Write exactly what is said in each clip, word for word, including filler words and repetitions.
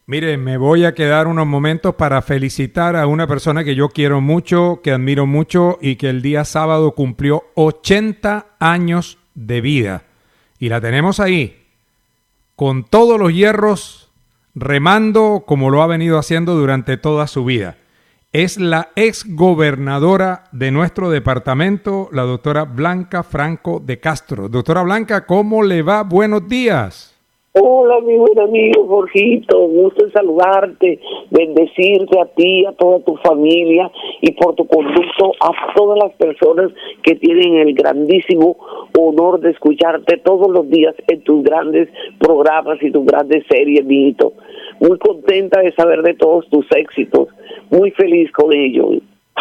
Mire, me voy a quedar unos momentos para felicitar a una persona que yo quiero mucho, que admiro mucho y que el día sábado cumplió ochenta años de vida. Y la tenemos ahí, con todos los hierros, remando como lo ha venido haciendo durante toda su vida. Es la exgobernadora de nuestro departamento, la doctora Blanca Franco de Castro. Doctora Blanca, ¿cómo le va? Buenos días. Hola, mi buen amigo Jorgito, gusto en saludarte, bendecirte a ti, a toda tu familia y por tu conducto a todas las personas que tienen el grandísimo honor de escucharte todos los días en tus grandes programas y tus grandes series, mijito. Muy contenta de saber de todos tus éxitos, muy feliz con ello.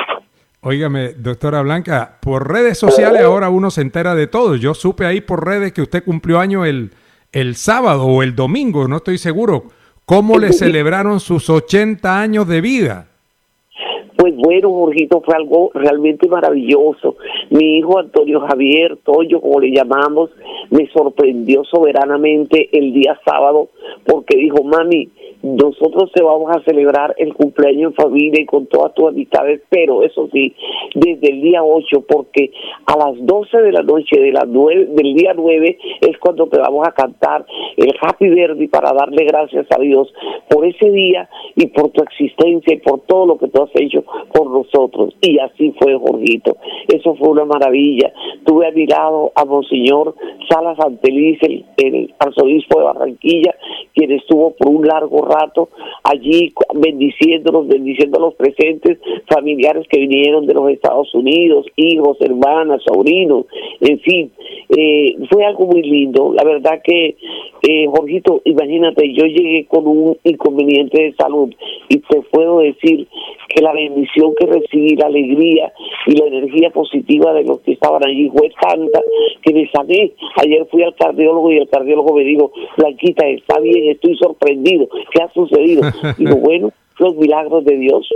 Óigame, doctora Blanca, por redes sociales ahora uno se entera de todo. Yo supe ahí por redes que usted cumplió año el... el sábado o el domingo, no estoy seguro. ¿Cómo le celebraron sus ochenta años de vida? Pues bueno, Jorgito, fue algo realmente maravilloso. Mi hijo Antonio Javier, Toyo, como le llamamos, me sorprendió soberanamente el día sábado porque dijo, mami, nosotros te vamos a celebrar el cumpleaños en familia y con todas tus amistades, pero eso sí, desde el día ocho, porque a las doce de la noche de las nueve, del día nueve es cuando te vamos a cantar el Happy Birthday para darle gracias a Dios por ese día y por tu existencia y por todo lo que tú has hecho por nosotros. Y así fue, Jorgito. Eso fue una maravilla. Tuve a mi lado a Monseñor Salas Santeliz, el, el arzobispo de Barranquilla, quien estuvo por un largo rato allí bendiciéndonos, bendiciendo a los presentes, familiares que vinieron de los Estados Unidos, hijos, hermanas, sobrinos, en fin, eh, fue algo muy lindo. La verdad que, eh, Jorgito, imagínate, yo llegué con un inconveniente de salud y te puedo decir que la bendición que recibí, la alegría y la energía positiva de los que estaban allí fue tanta que me sané. Ayer fui al cardiólogo y el cardiólogo me dijo, Blanquita, está bien, estoy sorprendido, ¿qué ha sucedido? Digo, bueno, los milagros de Dios.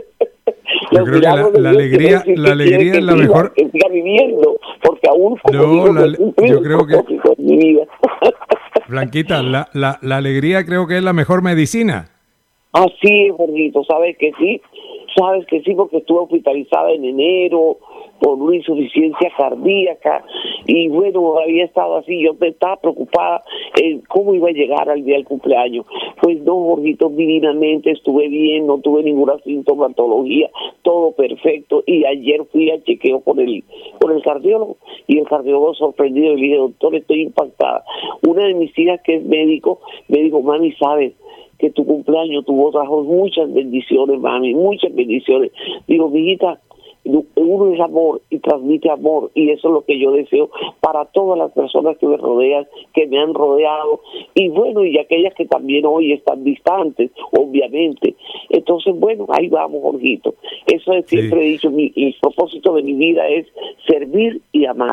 Yo creo que la, la alegría, la alegría es la siga, mejor. Que siga viviendo, porque aún como no, digo, la, yo creo que en mi vida. Blanquita, la, la, la alegría creo que es la mejor medicina. Así es, Jorgito, sabes que sí, sabes que sí, porque estuve hospitalizada en enero por una insuficiencia cardíaca y bueno, había estado así, yo estaba preocupada en cómo iba a llegar al día del cumpleaños. Pues no, Jorgito, divinamente estuve bien, no tuve ninguna sintomatología, todo perfecto, y ayer fui a chequeo con el, con el cardiólogo y el cardiólogo sorprendido, y le dije, doctor, estoy impactada. Una de mis hijas que es médico me dijo, mami, ¿sabes que tu cumpleaños tuvo trajo muchas bendiciones, mami, muchas bendiciones? Digo, mijita, uno es amor y transmite amor, y eso es lo que yo deseo para todas las personas que me rodean, que me han rodeado, y bueno, y aquellas que también hoy están distantes, obviamente. Entonces, bueno, ahí vamos, Jorgito. Eso es, siempre sí. He dicho, mi, el propósito de mi vida es servir y amar.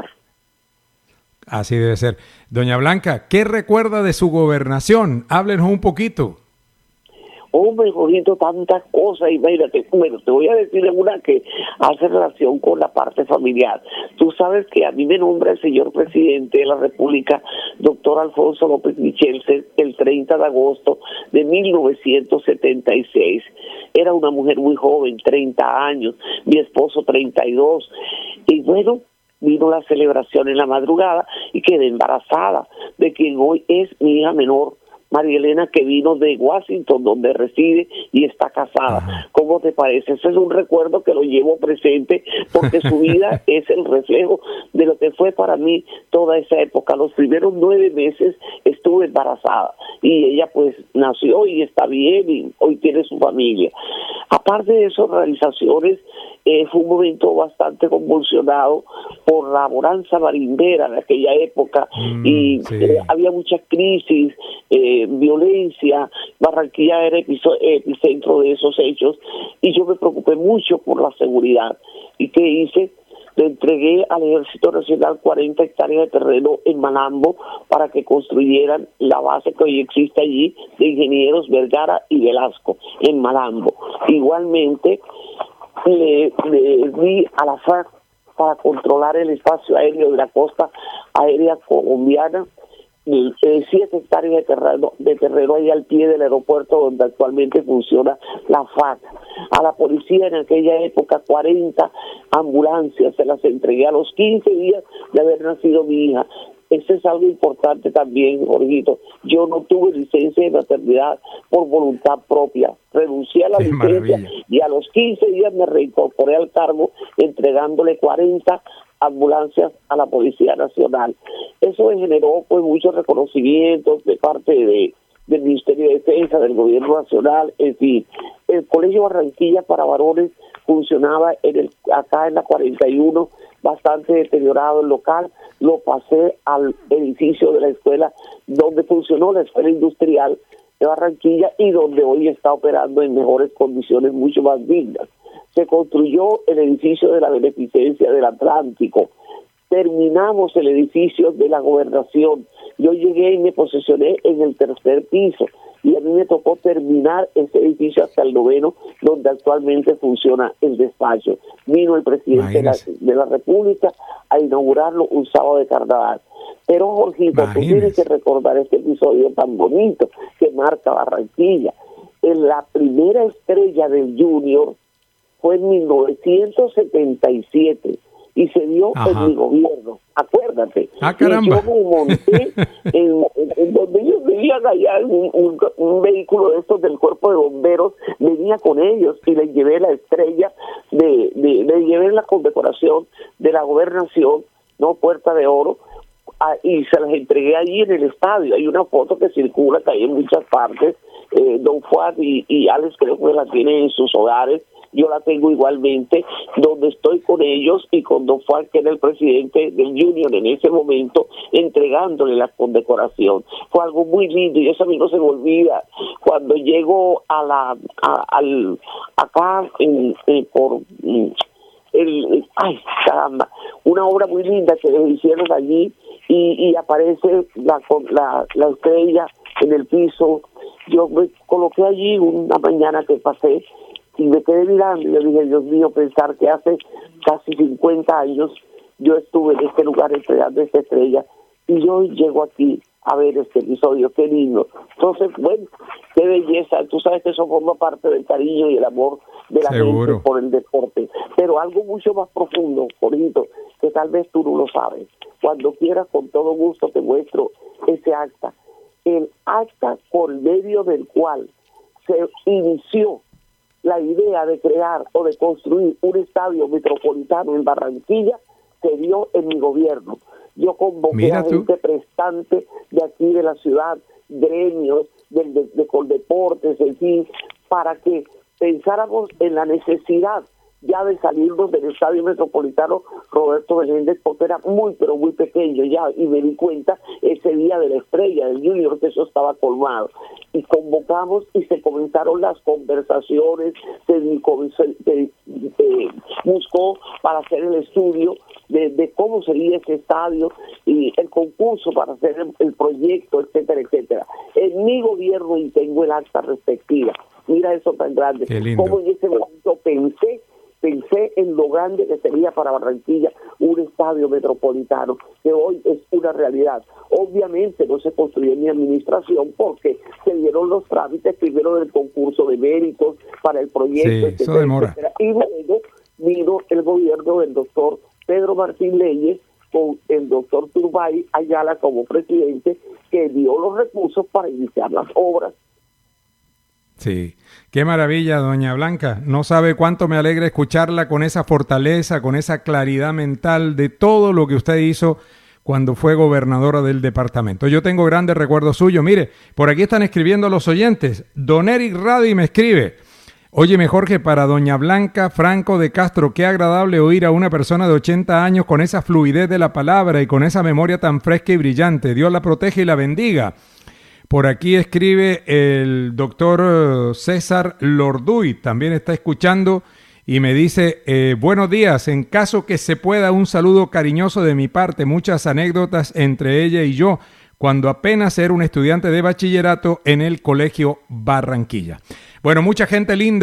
Así debe ser. Doña Blanca, ¿qué recuerda de su gobernación? Háblenos un poquito. Hombre, Jorgito, tantas cosas, y imagínate, bueno, te voy a decir una que hace relación con la parte familiar. Tú sabes que a mí me nombra el señor presidente de la República, doctor Alfonso López Michel, el treinta de agosto de mil novecientos setenta y seis. Era una mujer muy joven, treinta años, mi esposo treinta y dos, y bueno, vino la celebración en la madrugada y quedé embarazada de quien hoy es mi hija menor, María Elena, que vino de Washington, donde reside y está casada. Ajá. ¿Cómo te parece? Ese es un recuerdo que lo llevo presente, porque su vida es el reflejo de lo que fue para mí toda esa época. Los primeros nueve meses estuve embarazada y ella pues nació y está bien y hoy tiene su familia. Aparte de eso, realizaciones, eh, fue un momento bastante convulsionado por la bonanza marimbera de aquella época, mm, y sí. eh, había mucha crisis, eh, violencia. Barranquilla era epicentro de esos hechos y yo me preocupé mucho por la seguridad. ¿Y qué hice? Le entregué al Ejército Nacional cuarenta hectáreas de terreno en Malambo para que construyeran la base que hoy existe allí de ingenieros Vergara y Velasco en Malambo. Igualmente le, le di a la FARC para controlar el espacio aéreo de la costa aérea colombiana eh, siete hectáreas de terreno, de terreno ahí al pie del aeropuerto donde actualmente funciona la F A C. A la policía en aquella época cuarenta ambulancias se las entregué a los quince días de haber nacido mi hija. Eso es algo importante también, Jorgito. Yo no tuve licencia de maternidad por voluntad propia. Renuncié a la Qué licencia maravilla. y a los quince días me reincorporé al cargo entregándole cuarenta ambulancias a la Policía Nacional. Eso me generó pues muchos reconocimientos de parte de del Ministerio de Defensa, del Gobierno Nacional, en fin. El Colegio Barranquilla para varones funcionaba en el acá en la cuarenta y uno, bastante deteriorado el local. Lo pasé al edificio de la escuela donde funcionó la Escuela Industrial de Barranquilla y donde hoy está operando en mejores condiciones, mucho más dignas. Se construyó el edificio de la Beneficencia del Atlántico. Terminamos el edificio de la Gobernación. Yo llegué y me posesioné en el tercer piso y a mí me tocó terminar ese edificio hasta el noveno, donde actualmente funciona el despacho. Vino el presidente de la, de la República a inaugurarlo un sábado de carnaval. Pero, Jorgito, tú tienes que recordar este episodio tan bonito que marca Barranquilla. En la primera estrella del Junior fue en mil novecientos setenta y siete y se dio Ajá. en mi gobierno, acuérdate. Ah, caramba. Y yo me monté en, en, en donde ellos vivían allá, en un, un, un vehículo de estos del cuerpo de bomberos, venía con ellos y les llevé la estrella, de, de les llevé la condecoración de la gobernación, no Puerta de Oro, a, y se las entregué allí en el estadio. Hay una foto que circula, que hay en muchas partes, eh, Don Fuad y, y Alex creo que la tienen en sus hogares. Yo la tengo igualmente, donde estoy con ellos y con Don Juan, que era el presidente del Junior en ese momento, entregándole la condecoración. Fue algo muy lindo y eso a mí no se me olvida. Cuando llego a la a, al acá en, en, por el, el ay caramba, una obra muy linda que les hicieron allí y, y aparece la, la la estrella en el piso. Yo me coloqué allí una mañana que pasé y me quedé mirando y yo dije, Dios mío, pensar que hace casi cincuenta años yo estuve en este lugar entregando esta estrella y yo llego aquí a ver este episodio, qué lindo. Entonces, bueno, qué belleza. Tú sabes que eso forma parte del cariño y el amor de la Seguro. gente por el deporte. Pero algo mucho más profundo, Jorgito, que tal vez tú no lo sabes. Cuando quieras, con todo gusto te muestro ese acta. El acta por medio del cual se inició la idea de crear o de construir un estadio metropolitano en Barranquilla se dio en mi gobierno. Yo convoqué Mira a tú. gente prestante de aquí de la ciudad, gremios, de, de, de Coldeportes, en fin, para que pensáramos en la necesidad ya de salirnos del estadio metropolitano Roberto Meléndez, porque era muy pero muy pequeño ya, y me di cuenta ese día de la estrella del Junior que eso estaba colmado, y convocamos y se comenzaron las conversaciones, se, se, se, se buscó para hacer el estudio de, de cómo sería ese estadio y el concurso para hacer el, el proyecto, etcétera, etcétera. En mi gobierno, y tengo el acta respectiva, mira eso tan grande, como en ese momento pensé Pensé en lo grande que sería para Barranquilla un estadio metropolitano, que hoy es una realidad. Obviamente no se construyó en mi administración porque se dieron los trámites primero del concurso de méritos para el proyecto, sí, etcétera, eso demora. etcétera. Y luego vino el gobierno del doctor Pedro Martín Leyes con el doctor Turbay Ayala como presidente, que dio los recursos para iniciar las obras. Sí, qué maravilla, doña Blanca. No sabe cuánto me alegra escucharla con esa fortaleza, con esa claridad mental de todo lo que usted hizo cuando fue gobernadora del departamento. Yo tengo grandes recuerdos suyos. Mire, por aquí están escribiendo los oyentes. Don Eric Radi me escribe: óyeme, Jorge, para doña Blanca Franco de Castro, qué agradable oír a una persona de ochenta años con esa fluidez de la palabra y con esa memoria tan fresca y brillante. Dios la protege y la bendiga. Por aquí escribe el doctor César Lorduy, también está escuchando y me dice, eh, buenos días, en caso que se pueda, un saludo cariñoso de mi parte, muchas anécdotas entre ella y yo, cuando apenas era un estudiante de bachillerato en el Colegio Barranquilla. Bueno, mucha gente linda.